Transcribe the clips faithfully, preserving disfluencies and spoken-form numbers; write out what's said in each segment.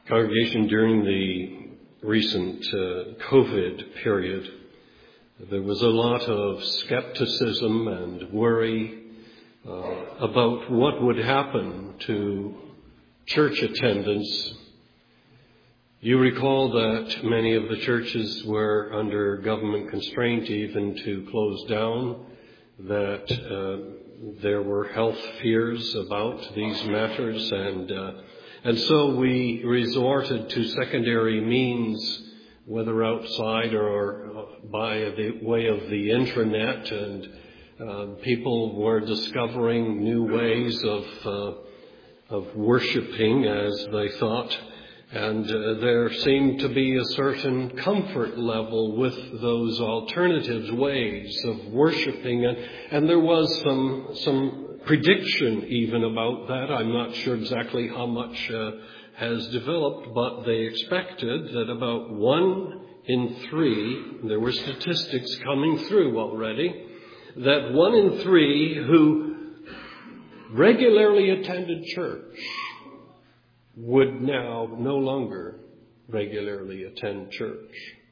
Congregation, during the recent uh, COVID period, there was a lot of skepticism and worry uh, about what would happen to church attendance. You recall that many of the churches were under government constraint even to close down, that uh, there were health fears about these matters, and uh, and so we resorted to secondary means, whether outside or by the way of the intranet, and uh, people were discovering new ways of uh, of worshiping as they thought. And uh, there seemed to be a certain comfort level with those alternative ways of worshiping. And, and there was some some prediction even about that. I'm not sure exactly how much uh, has developed, but they expected that about one in three, there were statistics coming through already, that one in three who regularly attended church would now no longer regularly attend church.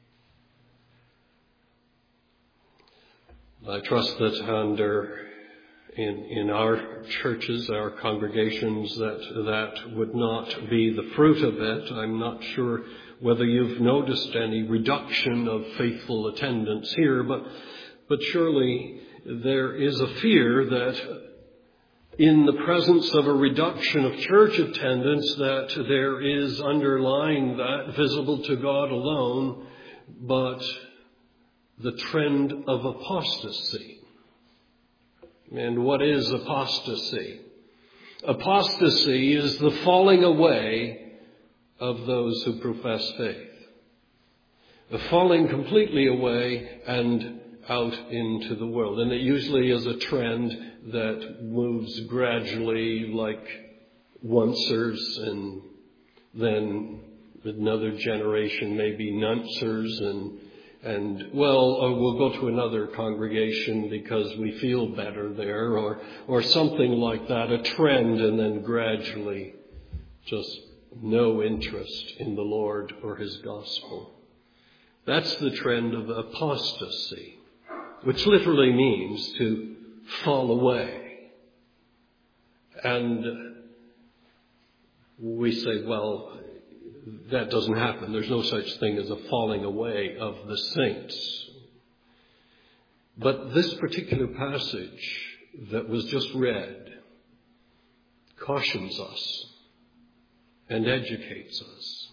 I trust that under in in our churches, our congregations, that that would not be the fruit of it. I'm not sure whether you've noticed any reduction of faithful attendance here, but but surely there is a fear that in the presence of a reduction of church attendance, that there is underlying that, visible to God alone, but the trend of apostasy. And what is apostasy? Apostasy is the falling away of those who profess faith. The falling completely away and out into the world. And it usually is a trend that moves gradually, like oncers, and then another generation maybe nuncers, and and well, or we'll go to another congregation because we feel better there, or or something like that, a trend, and then gradually just no interest in the Lord or His gospel. That's the trend of apostasy, which literally means to fall away. And we say, well, that doesn't happen. There's no such thing as a falling away of the saints. But this particular passage that was just read cautions us and educates us.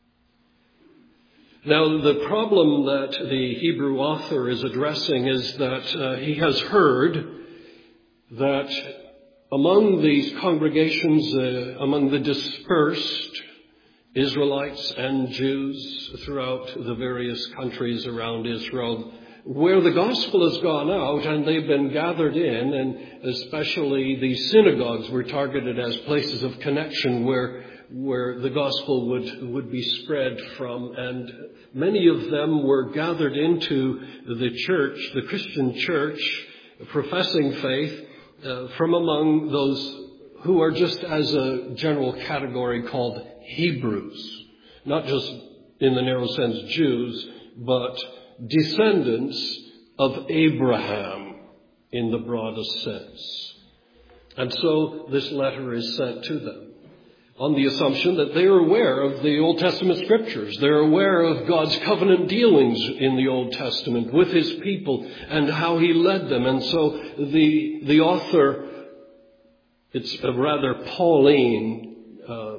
Now, the problem that the Hebrew author is addressing is that uh, he has heard that among these congregations, uh, among the dispersed Israelites and Jews throughout the various countries around Israel, where the gospel has gone out and they've been gathered in, and especially the synagogues were targeted as places of connection where where the gospel would, would be spread from, and many of them were gathered into the church, the Christian church, professing faith uh, from among those who are just as a general category called Hebrews, not just in the narrow sense Jews, but descendants of Abraham in the broadest sense. And so this letter is sent to them on the assumption that they are aware of the Old Testament scriptures. They're aware of God's covenant dealings in the Old Testament with His people and how He led them. And so the the author, it's a rather Pauline, uh,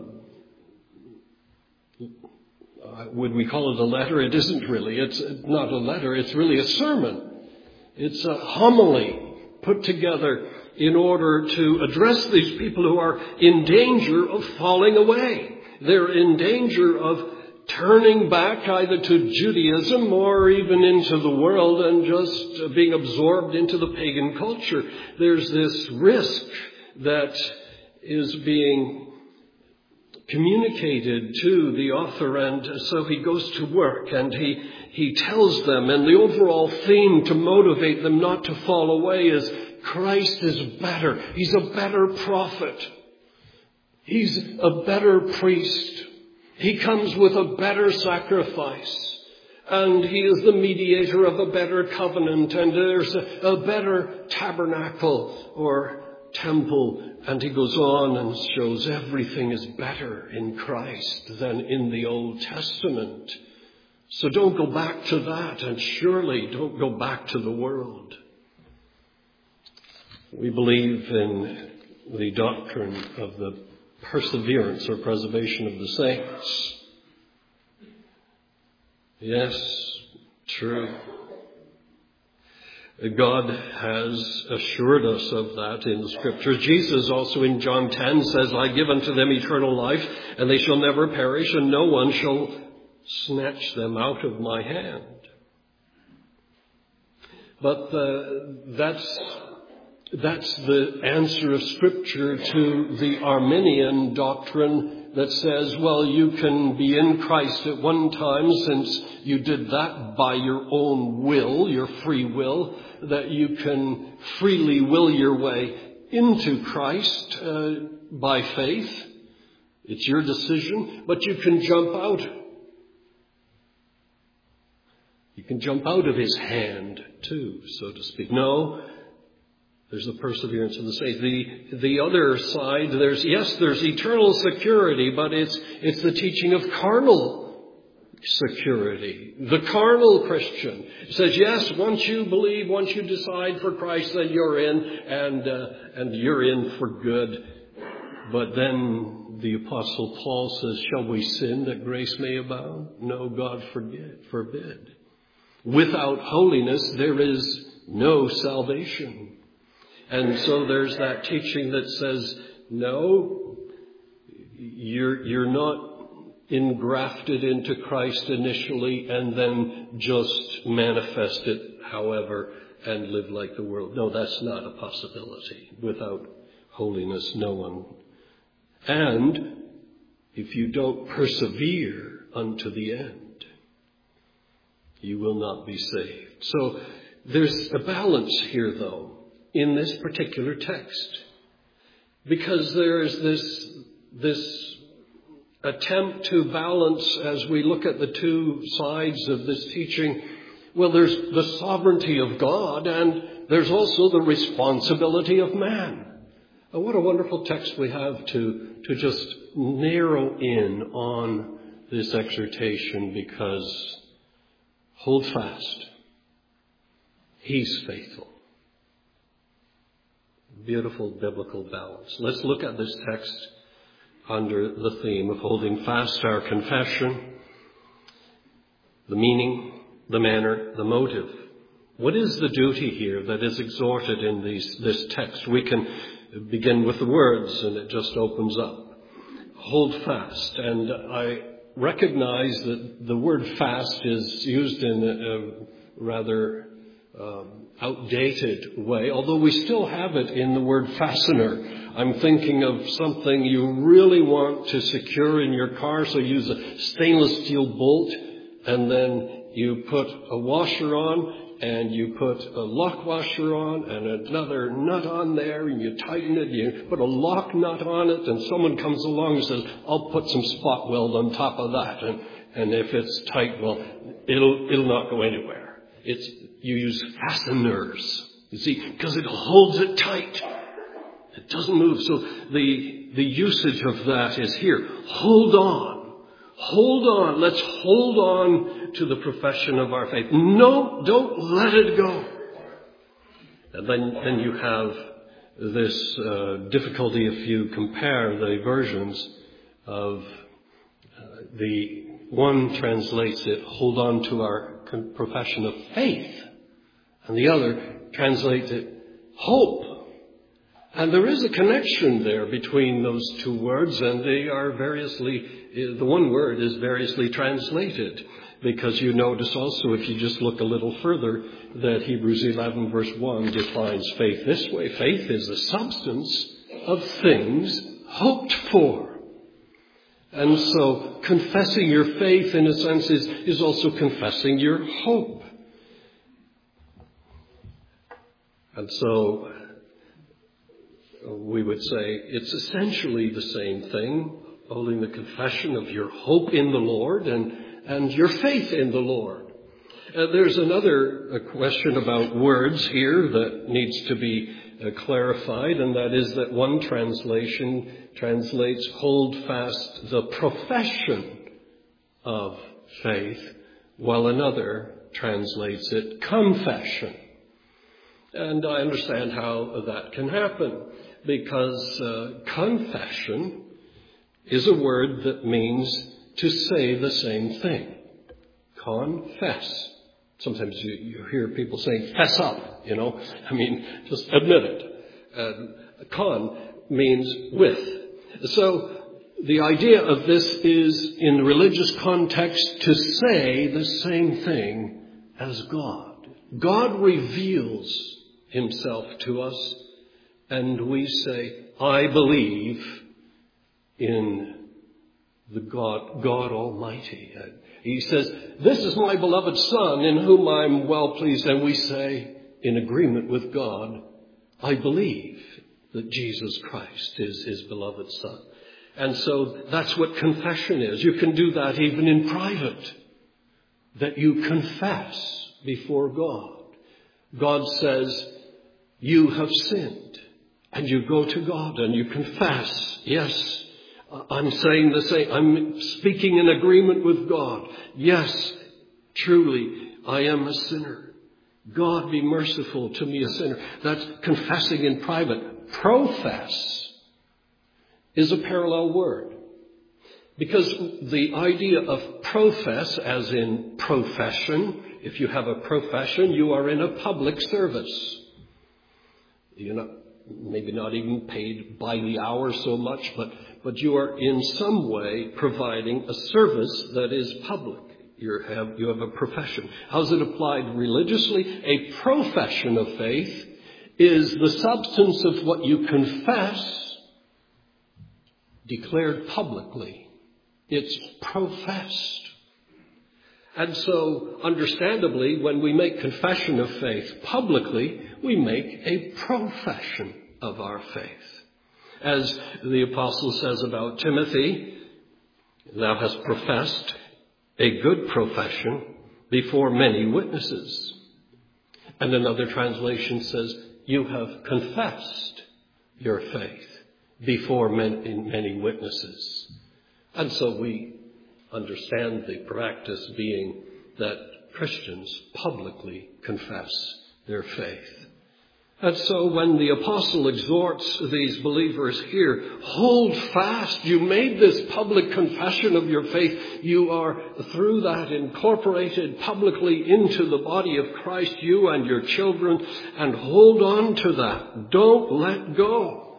would we call it a letter? It isn't really. It's not a letter. It's really a sermon. It's a homily put together in order to address these people who are in danger of falling away. They're in danger of turning back either to Judaism or even into the world and just being absorbed into the pagan culture. There's this risk that is being communicated to the author, and so he goes to work and he he tells them, and the overall theme to motivate them not to fall away is Christ is better. He's a better prophet. He's a better priest. He comes with a better sacrifice. And he is the mediator of a better covenant. And there's a, a better tabernacle or temple. And he goes on and shows everything is better in Christ than in the Old Testament. So don't go back to that, and surely don't go back to the world. We believe in the doctrine of the perseverance or preservation of the saints. Yes, true. God has assured us of that in the Scriptures. Jesus also in John ten says, I give unto them eternal life, and they shall never perish, and no one shall snatch them out of my hand. But uh, that's that's the answer of Scripture to the Arminian doctrine that says, well, you can be in Christ at one time since you did that by your own will, your free will, that you can freely will your way into Christ uh, by faith. It's your decision, but you can jump out. You can jump out of his hand too, so to speak. No, there's the perseverance of the saints. The, the other side, there's, yes, there's eternal security, but it's, it's the teaching of carnal security. The carnal Christian says, yes, once you believe, once you decide for Christ, then you're in, and, uh, and you're in for good. But then the Apostle Paul says, shall we sin that grace may abound? No, God forbid. forbid. Without holiness, there is no salvation. And so there's that teaching that says, no, you're, you're not engrafted into Christ initially and then just manifest it however and live like the world. No, that's not a possibility. Without holiness, no one. And if you don't persevere unto the end, you will not be saved. So there's a balance here, though, in this particular text. Because there is this, this attempt to balance as we look at the two sides of this teaching. Well, there's the sovereignty of God and there's also the responsibility of man. And what a wonderful text we have to, to just narrow in on this exhortation, because hold fast. He's faithful. Beautiful biblical balance. Let's look at this text under the theme of holding fast our confession, the meaning, the manner, the motive. What is the duty here that is exhorted in these, this text? We can begin with the words and it just opens up. Hold fast. And I recognize that the word fast is used in a, a rather um, outdated way, although we still have it in the word fastener. I'm thinking of something you really want to secure in your car, so use a stainless steel bolt, and then you put a washer on, and you put a lock washer on, and another nut on there, and you tighten it, you put a lock nut on it, and someone comes along and says, I'll put some spot weld on top of that, and, and if it's tight, well, it'll, it'll not go anywhere. It's, you use fasteners, you see, because it holds it tight. It doesn't move. So the, the usage of that is here. Hold on. Hold on. Let's hold on to the profession of our faith. No, don't let it go. And then, then you have this uh, difficulty if you compare the versions of uh, the one translates it, hold on to our profession of faith. And the other translates it, hope. And there is a connection there between those two words, and they are variously, the one word is variously translated, because you notice also, if you just look a little further, that Hebrews eleven verse one defines faith this way. Faith is the substance of things hoped for. And so confessing your faith, in a sense, is, is also confessing your hope. And so we would say it's essentially the same thing, holding the confession of your hope in the Lord and, and your faith in the Lord. Uh, there's another uh, question about words here that needs to be uh, clarified, and that is that one translation translates hold fast the profession of faith, while another translates it confession. And I understand how that can happen, because uh, confession is a word that means to say the same thing. Confess. Sometimes you, you hear people saying, fess up, you know. I mean, just admit it. Uh, con means with. So the idea of this is, in religious context, to say the same thing as God. God reveals himself to us, and we say, I believe in the God, God Almighty. He says, this is my beloved Son in whom I'm well pleased. And we say, in agreement with God, I believe that Jesus Christ is his beloved Son. And so that's what confession is. You can do that even in private, that you confess before God. God says, you have sinned. And you go to God and you confess, yes, I'm saying the same. I'm speaking in agreement with God. Yes, truly, I am a sinner. God, be merciful to me, a sinner. That's confessing in private. Profess is a parallel word, because the idea of profess, as in profession, if you have a profession, you are in a public service. You're not, maybe not even paid by the hour so much, but but you are in some way providing a service that is public. You have, you have a profession. How's it applied religiously? A profession of faith is the substance of what you confess declared publicly. It's professed. And so, understandably, when we make confession of faith publicly, we make a profession of our faith. As the apostle says about Timothy, thou hast professed a good profession before many witnesses. And another translation says, you have confessed your faith before many, many witnesses. And so we understand the practice being that Christians publicly confess their faith. And so when the apostle exhorts these believers here, hold fast. You made this public confession of your faith. You are through that incorporated publicly into the body of Christ, you and your children, and hold on to that. Don't let go.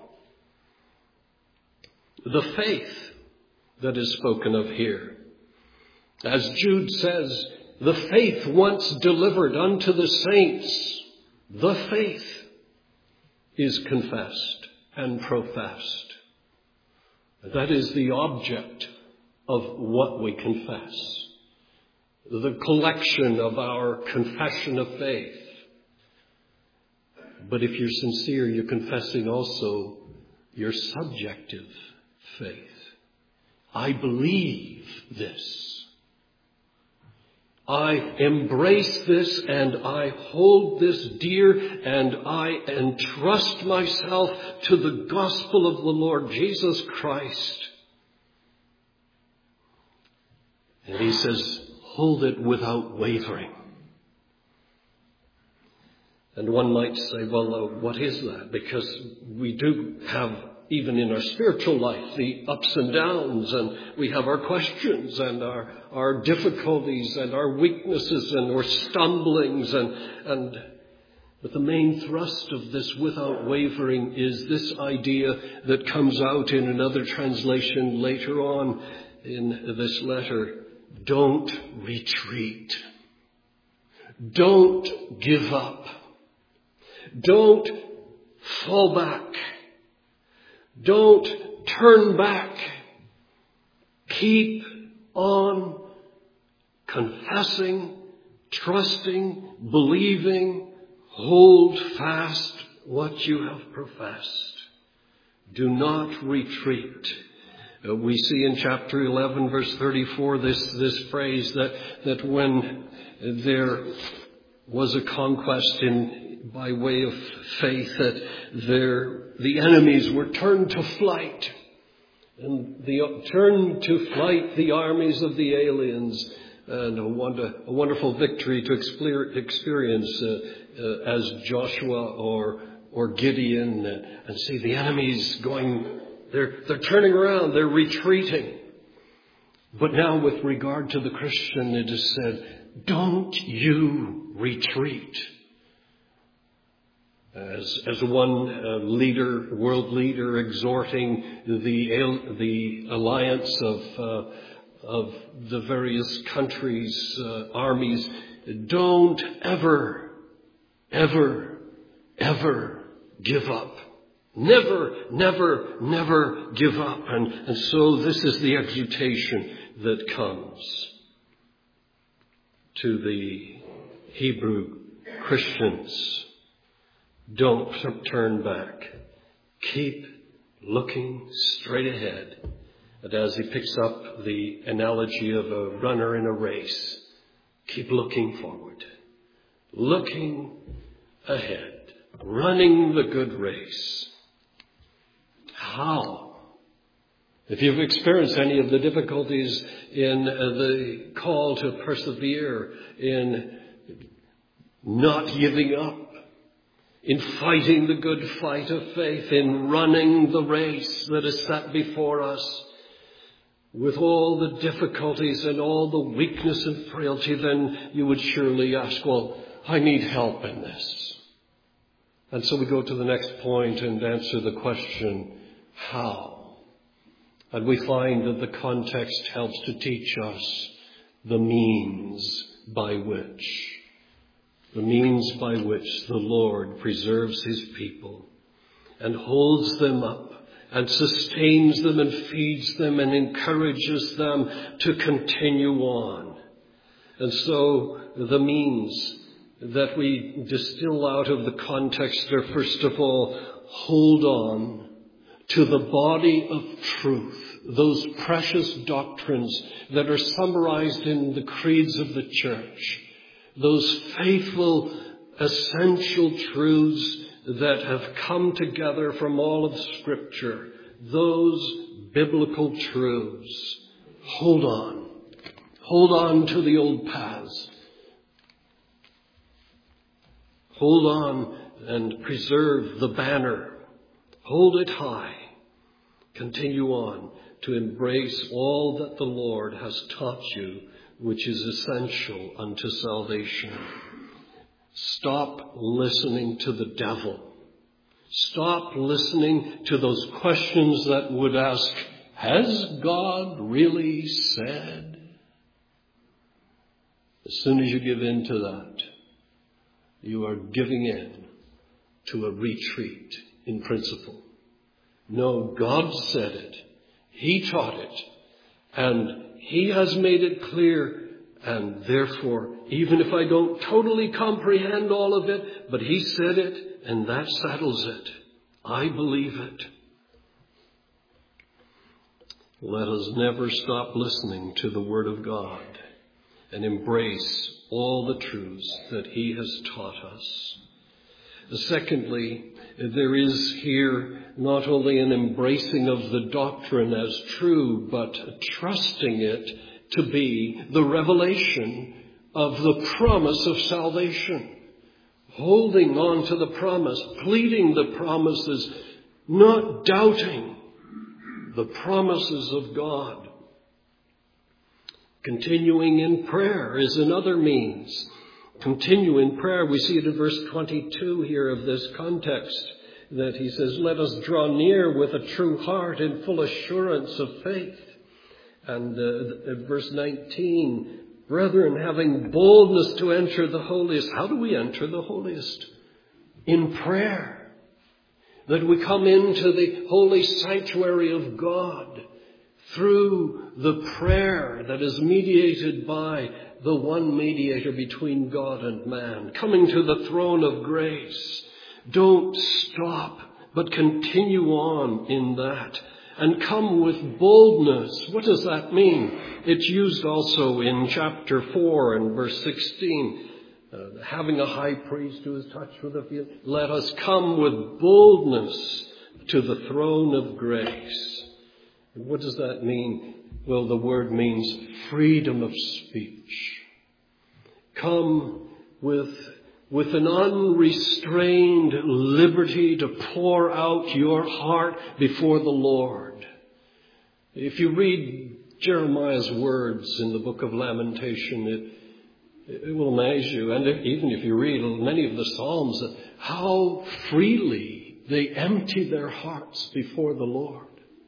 The faith that is spoken of here, as Jude says, the faith once delivered unto the saints, the faith is confessed and professed. That is the object of what we confess, the collection of our confession of faith. But if you're sincere, you're confessing also your subjective faith. I believe this. I embrace this and I hold this dear, and I entrust myself to the gospel of the Lord Jesus Christ. And he says, hold it without wavering. And one might say, well, uh, what is that? Because we do have, even in our spiritual life, the ups and downs, and we have our questions and our, our difficulties and our weaknesses and our stumblings. And, and but the main thrust of this without wavering is this idea that comes out in another translation later on in this letter. Don't retreat. Don't give up. Don't fall back. Don't turn back. Keep on confessing, trusting, believing. Hold fast what you have professed. Do not retreat. Uh, we see in chapter eleven, verse thirty-four, this, this phrase that, that when there was a conquest in, by way of faith, that there, the enemies were turned to flight. And the turned to flight the armies of the aliens, and a, wonder, a wonderful victory to experience uh, uh, as Joshua or or Gideon, uh, and see the enemies going. They're they're turning around. They're retreating. But now, with regard to the Christian, it is said, "Don't you retreat." As, as one uh, leader, world leader, exhorting the the alliance of uh, of the various countries, uh, armies, don't ever, ever, ever give up. Never, never, never give up. And, and so this is the exhortation that comes to the Hebrew Christians. Don't turn back. Keep looking straight ahead. And as he picks up the analogy of a runner in a race, keep looking forward. Looking ahead. Running the good race. How? If you've experienced any of the difficulties in the call to persevere, in not giving up, in fighting the good fight of faith, in running the race that is set before us, with all the difficulties and all the weakness and frailty, then you would surely ask, well, I need help in this. And so we go to the next point and answer the question, how? And we find that the context helps to teach us the means by which The means by which the Lord preserves his people and holds them up and sustains them and feeds them and encourages them to continue on. And so the means that we distill out of the context are, first of all, hold on to the body of truth, those precious doctrines that are summarized in the creeds of the church. Those faithful, essential truths that have come together from all of Scripture. Those biblical truths. Hold on. Hold on to the old paths. Hold on and preserve the banner. Hold it high. Continue on to embrace all that the Lord has taught you, which is essential unto salvation. Stop listening to the devil. Stop listening to those questions that would ask, has God really said? As soon as you give in to that, you are giving in to a retreat in principle. No, God said it. He taught it. And He has made it clear, and therefore, even if I don't totally comprehend all of it, but He said it, and that settles it. I believe it. Let us never stop listening to the Word of God and embrace all the truths that He has taught us. Secondly, there is here not only an embracing of the doctrine as true, but trusting it to be the revelation of the promise of salvation. Holding on to the promise, pleading the promises, not doubting the promises of God. Continuing in prayer is another means. Continue in prayer. We see it in verse twenty-two here of this context that he says, let us draw near with a true heart in full assurance of faith. And uh, at verse nineteen, brethren, having boldness to enter the holiest. How do we enter the holiest? In prayer. That we come into the holy sanctuary of God through the prayer that is mediated by the one mediator between God and man, coming to the throne of grace. Don't stop, but continue on in that. And come with boldness. What does that mean? It's used also in chapter four and verse sixteen. Uh, having a high priest who is touched with a fever. Let us come with boldness to the throne of grace. What does that mean? Well, the word means freedom of speech. Come with, with an unrestrained liberty to pour out your heart before the Lord. If you read Jeremiah's words in the book of Lamentation, it It will amaze you, and even if you read many of the Psalms, how freely they empty their hearts before the Lord.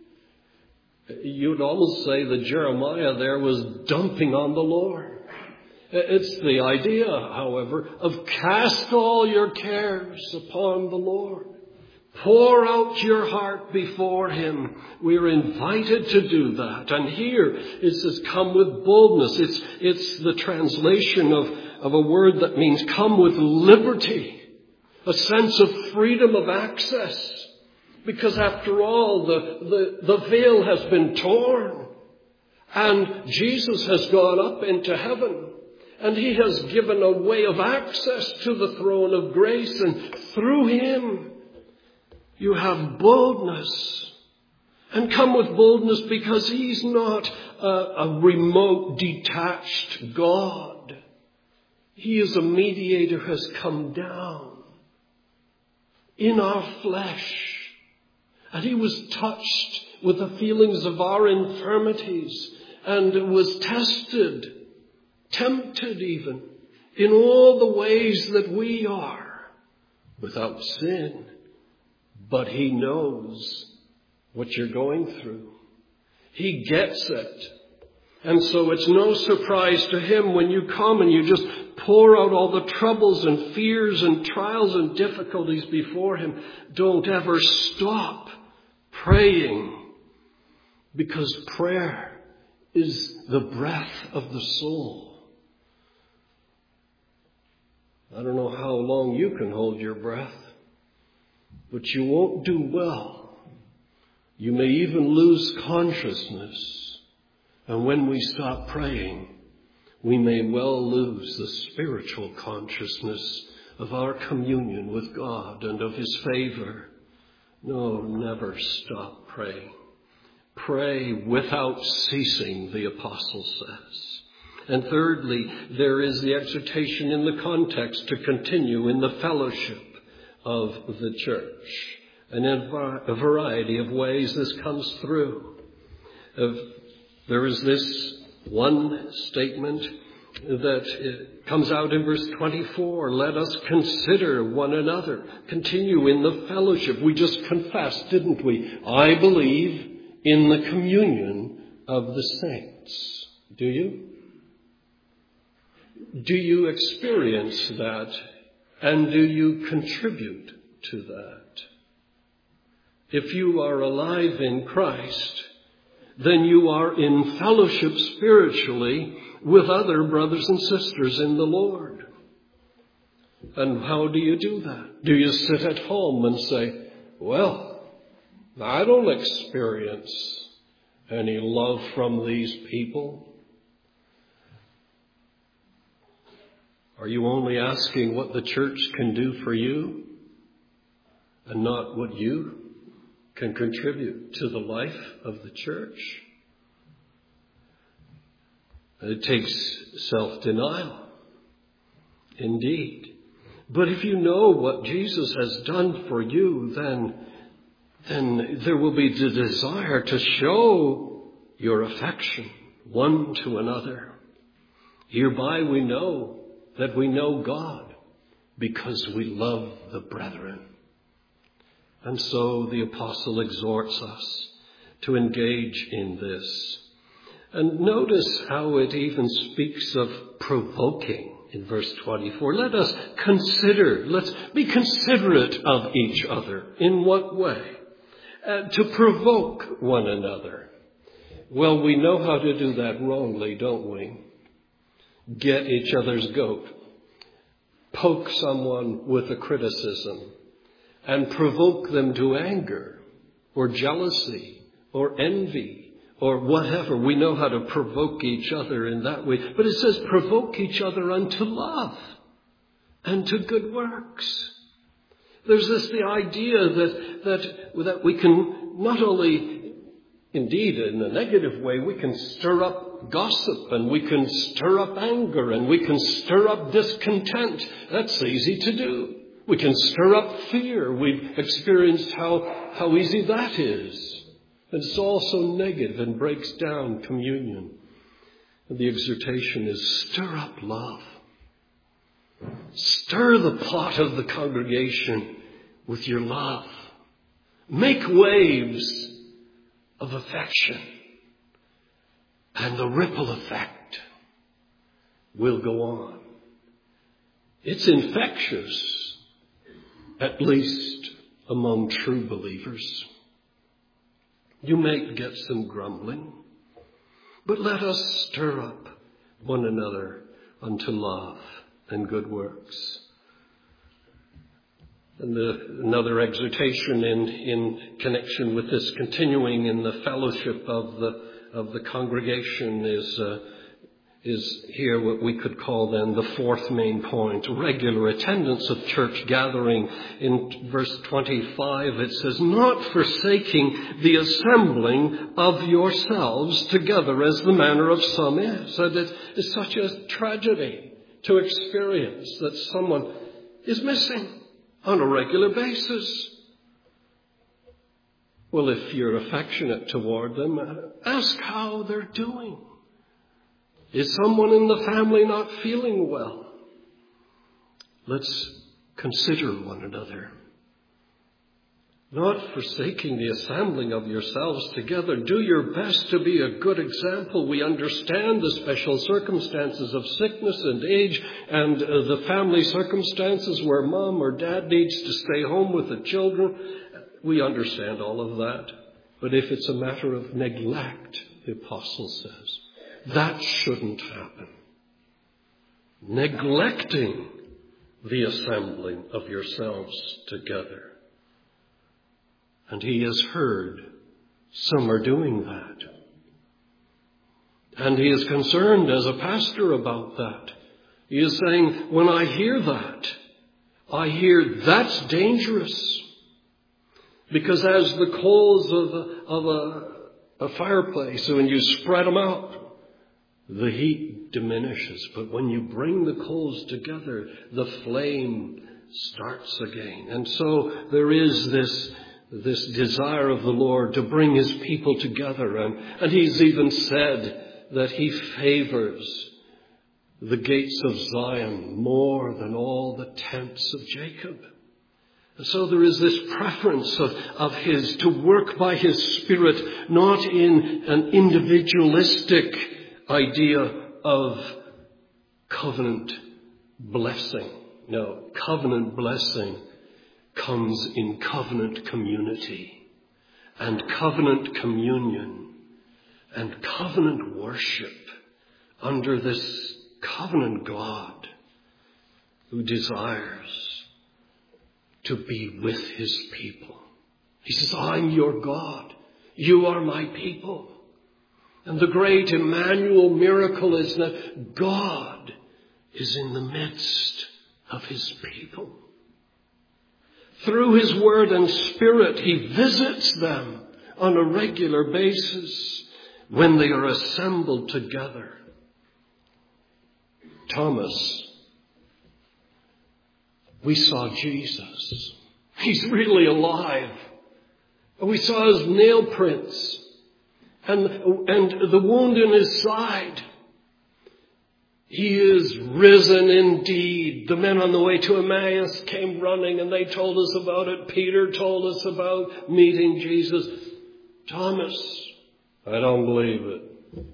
You'd almost say that Jeremiah there was dumping on the Lord. It's the idea, however, of cast all your cares upon the Lord. Pour out your heart before him. We're invited to do that. And here it says, come with boldness. It's, it's the translation of, of a word that means come with liberty. A sense of freedom of access. Because after all, the, the, the veil has been torn. And Jesus has gone up into heaven. And he has given a way of access to the throne of grace. And through him, you have boldness. And come with boldness because he's not a, a remote, detached God. He is a mediator who has come down in our flesh. And he was touched with the feelings of our infirmities and was tested, tempted even, in all the ways that we are, without sin. But he knows what you're going through. He gets it. And so it's no surprise to him when you come and you just pour out all the troubles and fears and trials and difficulties before him. Don't ever stop praying, because prayer is the breath of the soul. I don't know how long you can hold your breath. But you won't do well. You may even lose consciousness. And when we stop praying, we may well lose the spiritual consciousness of our communion with God and of his favor. No, never stop praying. Pray without ceasing, the apostle says. And thirdly, there is the exhortation in the context to continue in the fellowship of the church. And in a variety of ways this comes through. There is this one statement that comes out in verse twenty-four. Let us consider one another. Continue in the fellowship. We just confessed, didn't we? I believe in the communion of the saints. Do you? Do you experience that? And do you contribute to that? If you are alive in Christ, then you are in fellowship spiritually with other brothers and sisters in the Lord. And how do you do that? Do you sit at home and say, well, I don't experience any love from these people? Are you only asking what the church can do for you and not what you can contribute to the life of the church? It takes self-denial, indeed. But if you know what Jesus has done for you, then, then there will be the desire to show your affection one to another. Hereby we know that we know God, because we love the brethren. And so the apostle exhorts us to engage in this. And notice how it even speaks of provoking in verse twenty-four. Let us consider, let's be considerate of each other. In what way? Uh, to provoke one another. Well, we know how to do that wrongly, don't we? Get each other's goat, poke someone with a criticism, and provoke them to anger or jealousy or envy or whatever. We know how to provoke each other in that way. But it says provoke each other unto love and to good works. There's this the idea that, that, that we can not only, indeed in a negative way, we can stir up gossip and we can stir up anger and we can stir up discontent. That's easy to do. We can stir up fear. We've experienced how, how easy that is. And it's also negative and breaks down communion. And the exhortation is stir up love. Stir the pot of the congregation with your love. Make waves of affection. And the ripple effect will go on. It's infectious, at least among true believers. You may get some grumbling, but let us stir up one another unto love and good works. And the, another exhortation in, in connection with this, continuing in the fellowship of the of the congregation, is uh, is here what we could call then the fourth main point: regular attendance of church gathering. In verse twenty-five, it says, "Not forsaking the assembling of yourselves together, as the manner of some is." And it is such a tragedy to experience that someone is missing on a regular basis. Well, if you're affectionate toward them, ask how they're doing. Is someone in the family not feeling well? Let's consider one another. Not forsaking the assembling of yourselves together. Do your best to be a good example. We understand the special circumstances of sickness and age and uh, the family circumstances where mom or dad needs to stay home with the children. We understand all of that. But if it's a matter of neglect, the apostle says, that shouldn't happen. Neglecting the assembling of yourselves together. And he has heard some are doing that. And he is concerned as a pastor about that. He is saying, when I hear that, I hear that's dangerous. Because as the coals of a, of a, a fireplace, when you spread them out, the heat diminishes. But when you bring the coals together, the flame starts again. And so there is this this desire of the Lord to bring his people together. And, and he's even said that he favors the gates of Zion more than all the tents of Jacob. And so there is this preference of, of his to work by his Spirit, not in an individualistic idea of covenant blessing. No, covenant blessing comes in covenant community and covenant communion and covenant worship under this covenant God who desires to be with his people. He says, I'm your God. You are my people. And the great Emmanuel miracle is that God is in the midst of his people. Through his word and spirit, he visits them on a regular basis when they are assembled together. Thomas, we saw Jesus. He's really alive. We saw his nail prints and, and the wound in his side. He is risen indeed. The men on the way to Emmaus came running and they told us about it. Peter told us about meeting Jesus. Thomas, I don't believe it.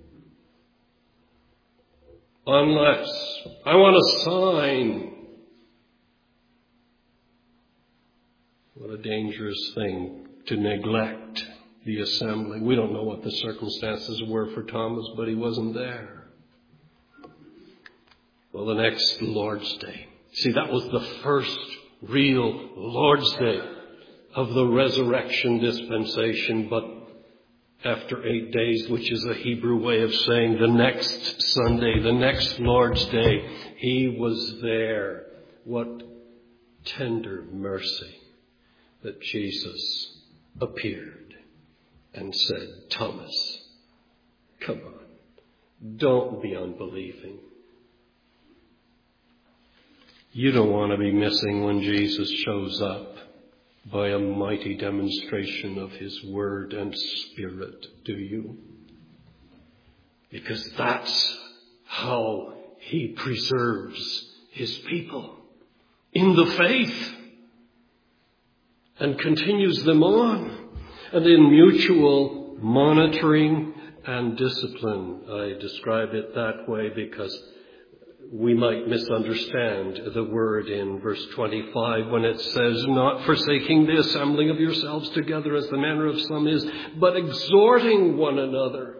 Unless I want a sign. What a dangerous thing to neglect the assembly. We don't know what the circumstances were for Thomas, but he wasn't there. Well, the next Lord's Day. See, that was the first real Lord's Day of the resurrection dispensation. But after eight days, which is a Hebrew way of saying the next Sunday, the next Lord's Day, he was there. What tender mercy that Jesus appeared and said, Thomas, come on, don't be unbelieving. You don't want to be missing when Jesus shows up by a mighty demonstration of his word and spirit, do you? Because that's how he preserves his people in the faith and continues them on, and in mutual monitoring and discipline. I describe it that way because we might misunderstand the word in verse twenty-five when it says, not forsaking the assembling of yourselves together as the manner of some is, but exhorting one another.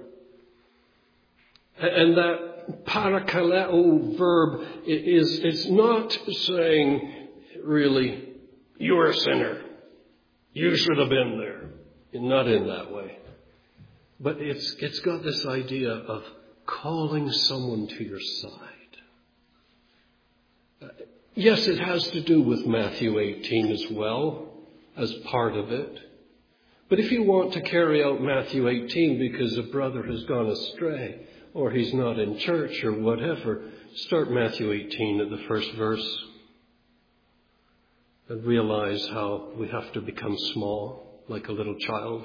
And that parakaleo verb is, is not saying, really, you're a sinner. You should have been there. Not in that way. But it's it's got this idea of calling someone to your side. Yes, it has to do with Matthew eighteen as well, as part of it. But if you want to carry out Matthew eighteen because a brother has gone astray, or he's not in church, or whatever, start Matthew eighteen at the first verse and realize how we have to become small, like a little child.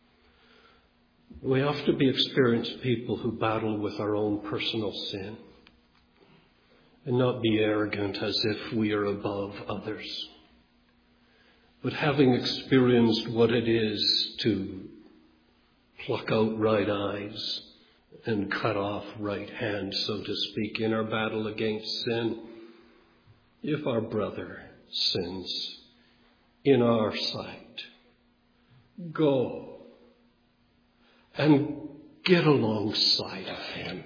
We have to be experienced people who battle with our own personal sin and not be arrogant as if we are above others. But having experienced what it is to pluck out right eyes and cut off right hand, so to speak, in our battle against sin, if our brother sins in our sight, go and get alongside of him.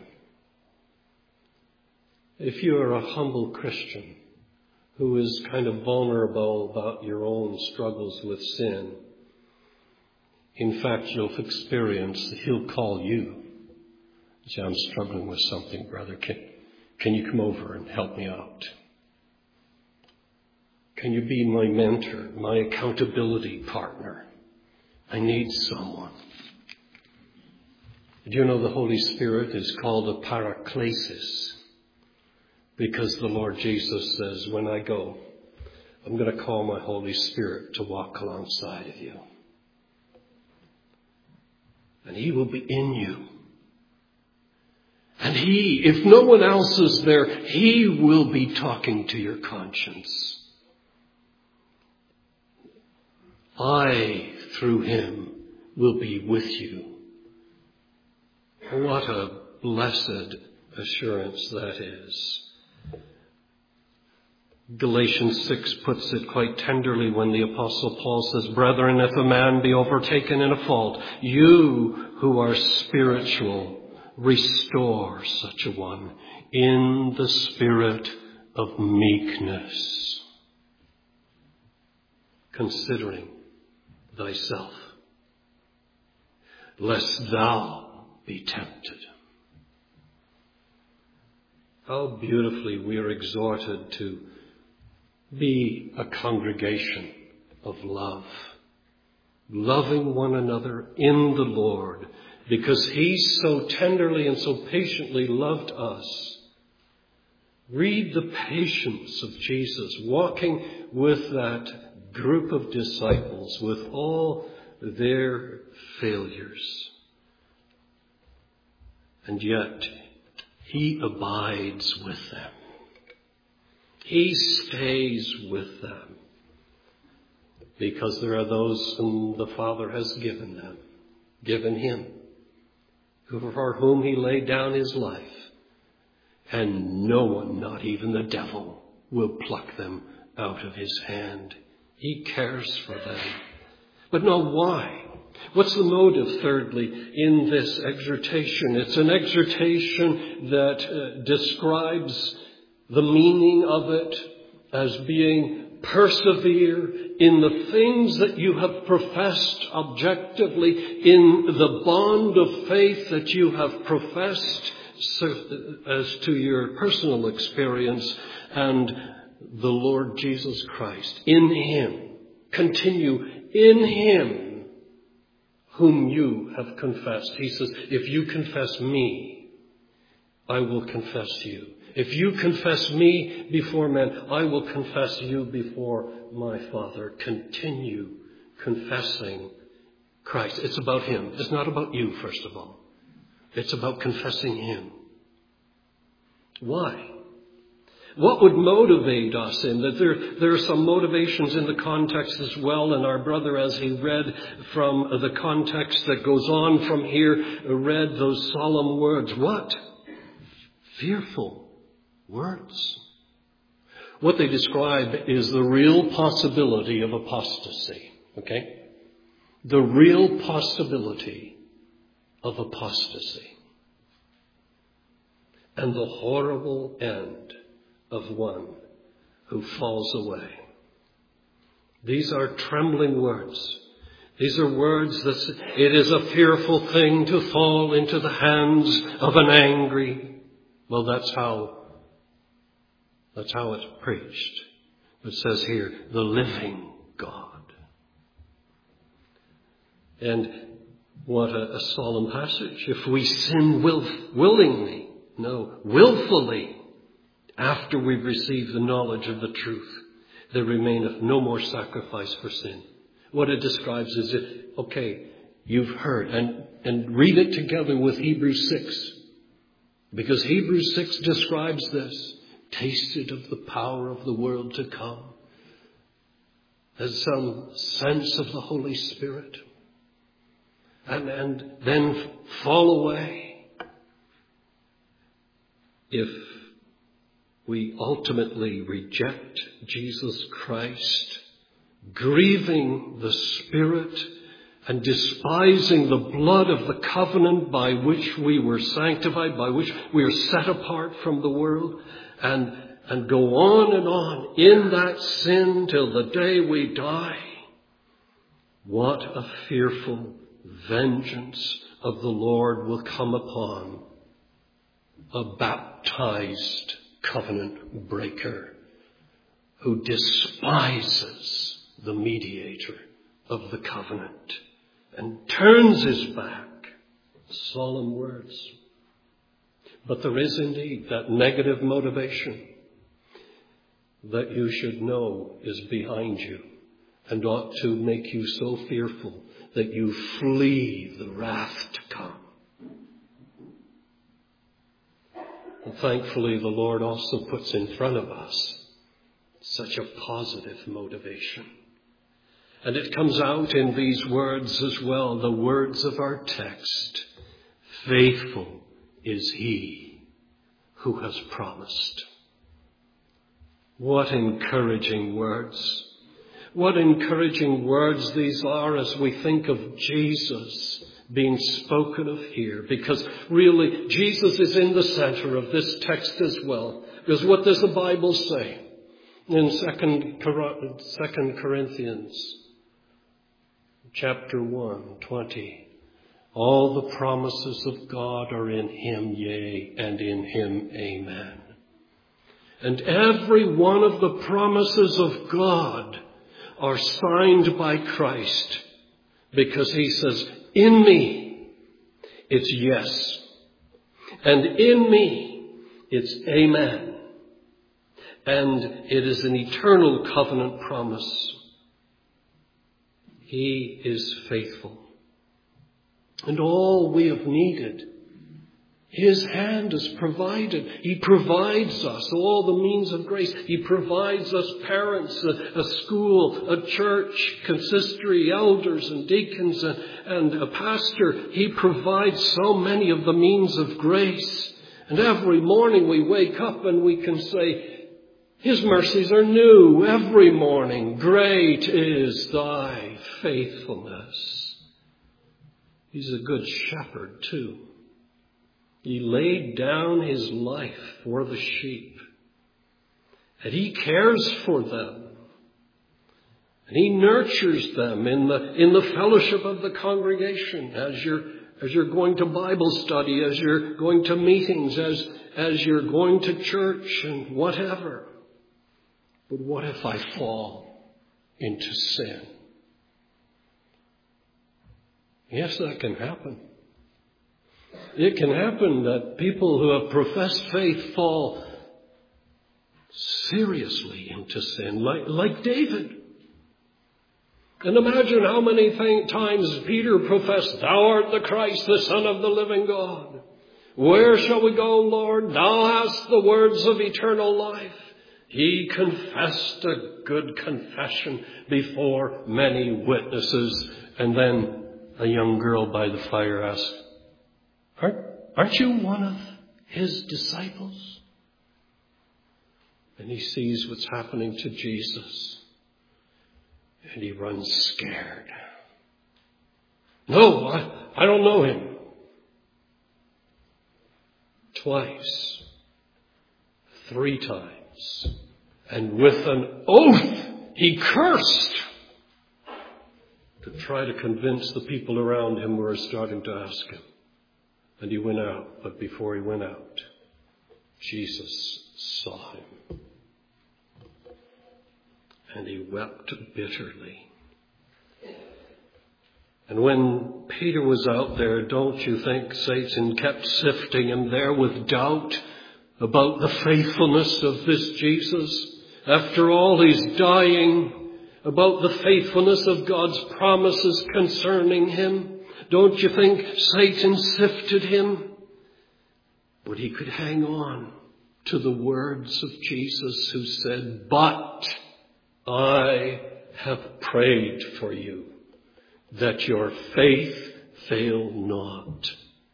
If you are a humble Christian who is kind of vulnerable about your own struggles with sin, in fact, you'll experience that he'll call you. Say, I'm struggling with something, brother. Can, can you come over and help me out? Can you be my mentor, my accountability partner? I need someone. Do you know the Holy Spirit is called a paraklesis? Because the Lord Jesus says, when I go, I'm going to call my Holy Spirit to walk alongside of you. And he will be in you. And he, if no one else is there, he will be talking to your conscience. I, through him, will be with you. What a blessed assurance that is. Galatians six puts it quite tenderly when the Apostle Paul says, brethren, if a man be overtaken in a fault, you who are spiritual, restore such a one in the spirit of meekness, considering thyself, lest thou be tempted. How beautifully we are exhorted to be a congregation of love, loving one another in the Lord, because he so tenderly and so patiently loved us. Read the patience of Jesus walking with that group of disciples with all their failures. And yet, he abides with them. He stays with them because there are those whom the Father has given them, given him, for whom he laid down his life. And no one, not even the devil, will pluck them out of his hand. He cares for them. But now why? What's the motive, thirdly, in this exhortation? It's an exhortation that uh, describes the meaning of it as being persevere in the things that you have professed objectively, in the bond of faith that you have professed as to your personal experience, and the Lord Jesus Christ. In Him. Continue in Him whom you have confessed. He says, if you confess me, I will confess you. If you confess me before men, I will confess you before my Father. Continue confessing Christ. It's about Him. It's not about you, first of all. It's about confessing Him. Why? What would motivate us in that? There, there are some motivations in the context as well. And our brother, as he read from the context that goes on from here, read those solemn words. What? Fearful words. What they describe is the real possibility of apostasy. Okay? The real possibility of apostasy. And the horrible end of one who falls away. These are trembling words. These are words that it is a fearful thing to fall into the hands of an angry. Well, that's how, that's how it's preached. It says here, the living God. And what a, a solemn passage. If we sin will, willingly, no, willfully, after we've received the knowledge of the truth, there remaineth no more sacrifice for sin. What it describes is that, okay, you've heard, and, and read it together with Hebrews six. Because Hebrews six describes this. Tasted of the power of the world to come. There's some sense of the Holy Spirit. And, and then fall away. If we ultimately reject Jesus Christ, grieving the Spirit and despising the blood of the covenant by which we were sanctified, by which we are set apart from the world, and, and go on and on in that sin till the day we die, what a fearful vengeance of the Lord will come upon a baptized covenant breaker who despises the mediator of the covenant and turns his back. Solemn words. But there is indeed that negative motivation that you should know is behind you and ought to make you so fearful that you flee the wrath to come. And thankfully, the Lord also puts in front of us such a positive motivation. And it comes out in these words as well, the words of our text. Faithful is He who has promised. What encouraging words. What encouraging words these are as we think of Jesus being spoken of here. Because really, Jesus is in the center of this text as well. Because what does the Bible say in Second Corinthians chapter one, twenty? All the promises of God are in Him, yea, and in Him, amen. And every one of the promises of God are signed by Christ, because He says, in me, it's yes. And in me, it's amen. And it is an eternal covenant promise. He is faithful. And all we have needed, His hand has provided. He provides us all the means of grace. He provides us parents, a, a school, a church, consistory, elders and deacons and, and a pastor. He provides so many of the means of grace. And every morning we wake up and we can say, His mercies are new every morning. Great is thy faithfulness. He's a good shepherd too. He laid down His life for the sheep. And He cares for them. And he nurtures them in the, in the fellowship of the congregation as you're, as you're going to Bible study, as you're going to meetings, as, as you're going to church and whatever. But what if I fall into sin? Yes, that can happen. It can happen that people who have professed faith fall seriously into sin, like, like David. And imagine how many th- times Peter professed, "Thou art the Christ, the Son of the living God. Where shall we go, Lord? Thou hast the words of eternal life." He confessed a good confession before many witnesses. And then a young girl by the fire asked, aren't, aren't you one of his disciples? And he sees what's happening to Jesus. And he runs scared. "No, I, I don't know him." Twice. Three times. And with an oath, he cursed to try to convince the people around him who were starting to ask him. And he went out. But before he went out, Jesus saw him. And he wept bitterly. And when Peter was out there, don't you think Satan kept sifting him there with doubt about the faithfulness of this Jesus? After all, he's dying. About the faithfulness of God's promises concerning him. Don't you think Satan sifted him? But he could hang on to the words of Jesus who said, "But I have prayed for you, that your faith fail not."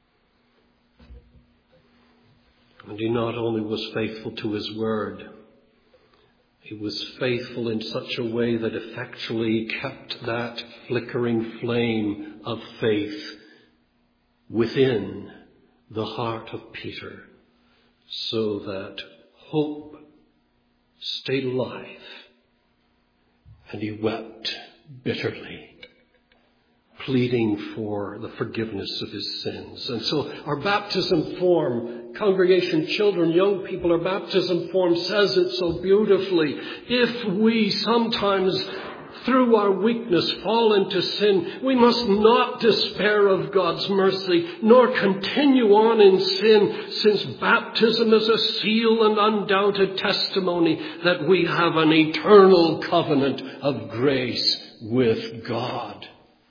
And he not only was faithful to his word, he was faithful in such a way that effectually kept that flickering flame of faith within the heart of Peter, so that hope stayed alive. And he wept bitterly, pleading for the forgiveness of his sins. And so our baptism form, congregation, children, young people, our baptism form says it so beautifully. If we sometimes, through our weakness, fall into sin, we must not despair of God's mercy, nor continue on in sin, since baptism is a seal and undoubted testimony that we have an eternal covenant of grace with God.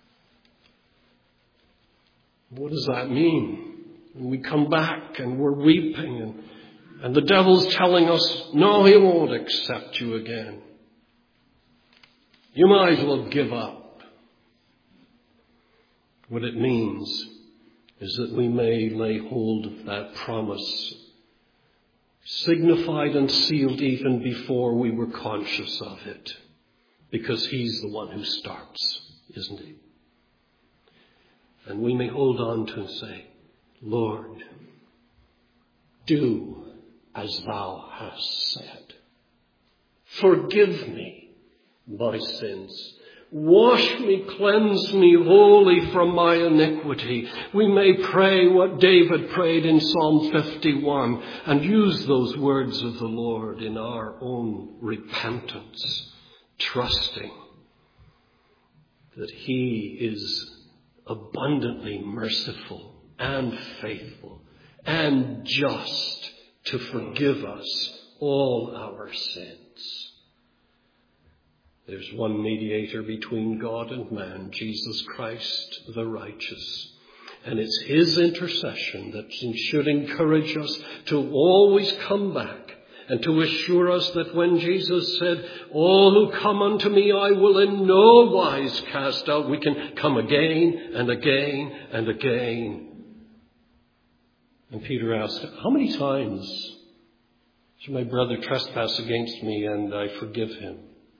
What does that mean? When we come back and we're weeping and, and the devil's telling us, no, he won't accept you again. You might as well give up. What it means is that we may lay hold of that promise, signified and sealed even before we were conscious of it, because he's the one who starts, isn't he? And we may hold on to and say, "Lord, do as thou hast said. Forgive me my sins. Wash me, cleanse me wholly from my iniquity." We may pray what David prayed in Psalm fifty-one and use those words of the Lord in our own repentance, trusting that he is abundantly merciful and faithful and just to forgive us all our sins. There's one mediator between God and man, Jesus Christ the righteous. And it's his intercession that should encourage us to always come back and to assure us that when Jesus said, "All who come unto me I will in no wise cast out," we can come again and again and again. And Peter asked, "How many times shall my brother trespass against me and I forgive him?"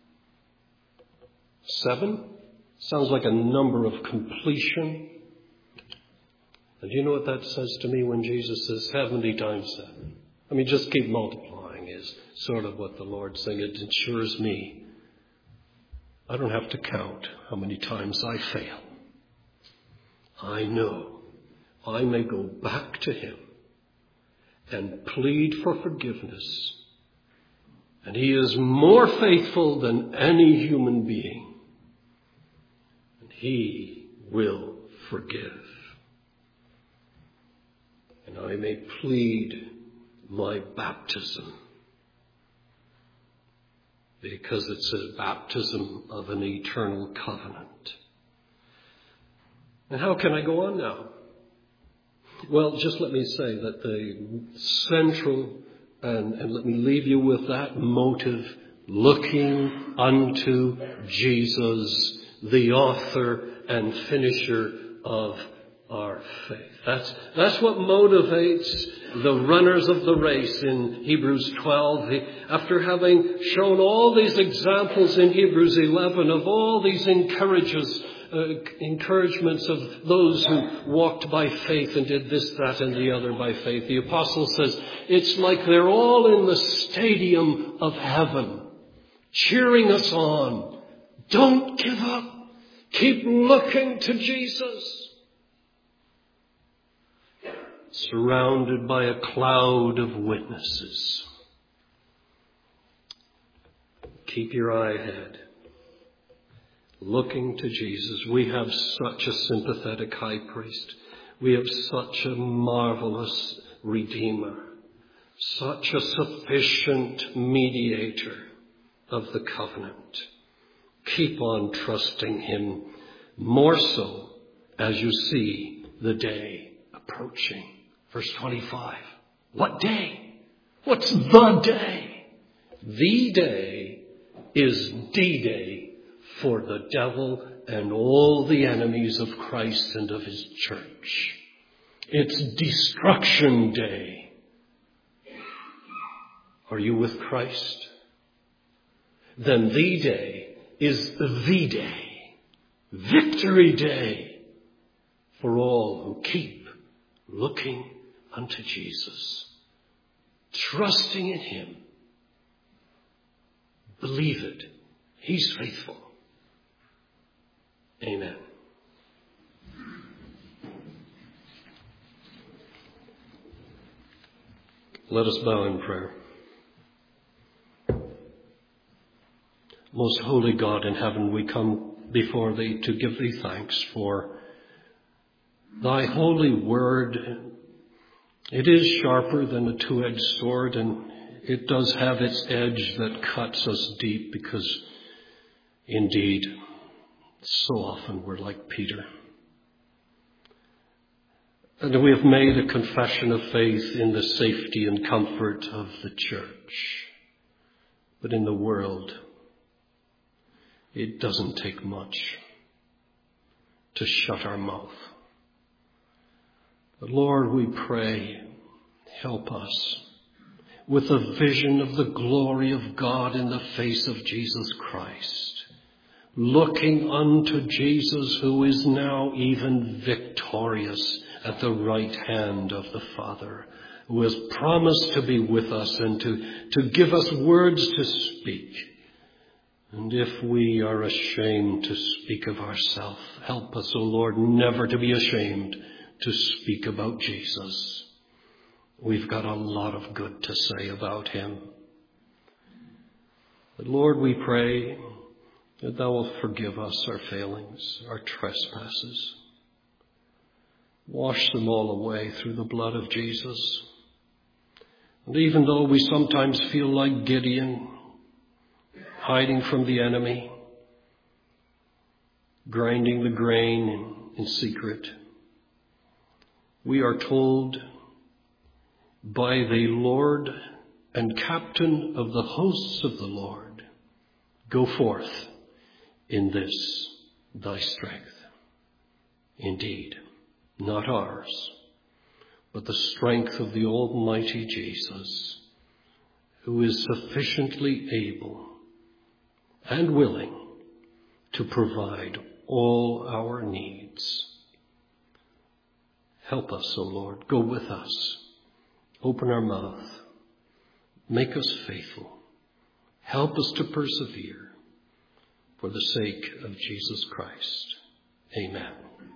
Seven? Sounds like a number of completion. And do you know what that says to me when Jesus says seventy times seven? I mean, just keep multiplying is sort of what the Lord's saying. It ensures me I don't have to count how many times I fail. I know I may go back to him and plead for forgiveness. And he is more faithful than any human being. And he will forgive. And I may plead my baptism, because it's a baptism of an eternal covenant. And how can I go on now? Well, just let me say that the central, and, and let me leave you with that motive, looking unto Jesus, the author and finisher of our faith. That's, that's what motivates the runners of the race in Hebrews twelve. After having shown all these examples in Hebrews eleven of all these encourages, uh, encouragements of those who walked by faith and did this, that, and the other by faith, the apostle says it's like they're all in the stadium of heaven, cheering us on. Don't give up. Keep looking to Jesus. Surrounded by a cloud of witnesses. Keep your eye ahead. Looking to Jesus. We have such a sympathetic high priest. We have such a marvelous Redeemer. Such a sufficient mediator of the covenant. Keep on trusting him, more so as you see the day approaching. Verse twenty-five. What day? What's the day? The day is D-Day for the devil and all the enemies of Christ and of his church. It's destruction day. Are you with Christ? Then the day is the day, victory day for all who keep looking unto Jesus, trusting in him. Believe it. He's faithful. Amen. Let us bow in prayer. Most holy God in heaven, we come before thee to give thee thanks for thy holy word. It is sharper than a two-edged sword, and it does have its edge that cuts us deep, because indeed, so often we're like Peter. And we have made a confession of faith in the safety and comfort of the church. But in the world, it doesn't take much to shut our mouth. But Lord, we pray, help us with a vision of the glory of God in the face of Jesus Christ, looking unto Jesus, who is now even victorious at the right hand of the Father, who has promised to be with us and to, to give us words to speak. And if we are ashamed to speak of ourselves, help us, O Lord, never to be ashamed to speak about Jesus. We've got a lot of good to say about him. But Lord, we pray that thou wilt forgive us our failings, our trespasses. Wash them all away through the blood of Jesus. And even though we sometimes feel like Gideon, hiding from the enemy, grinding the grain in, in secret, we are told by the Lord and captain of the hosts of the Lord, go forth in this thy strength. Indeed, not ours, but the strength of the Almighty Jesus, who is sufficiently able and willing to provide all our needs. Help us, O Lord. Go with us. Open our mouth. Make us faithful. Help us to persevere. for the sake of Jesus Christ. Amen.